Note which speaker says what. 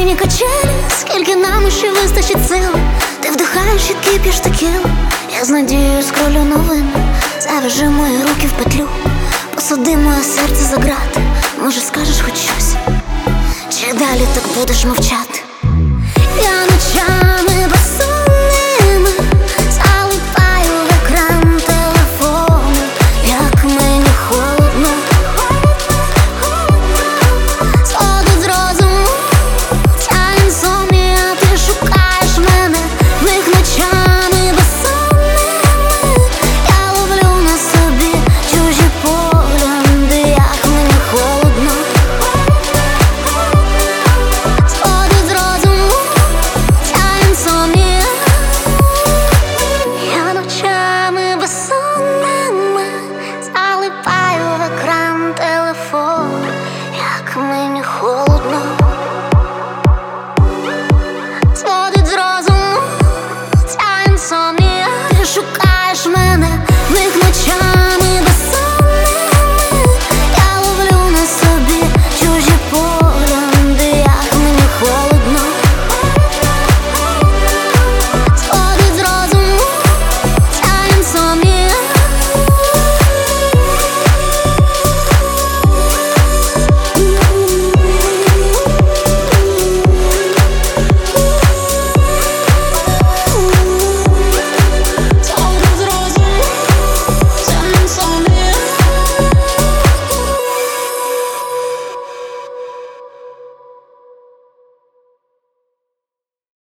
Speaker 1: емоційні качелі, скільки нам ще вистачить сил. Ти вдихаєш і кип'єш текілу. Я з надією скролю новини. Завяжи мої руки в петлю, посади моє серце за грати. Може скажеш хоч щось, чи далі так будеш мовчати? Я ночами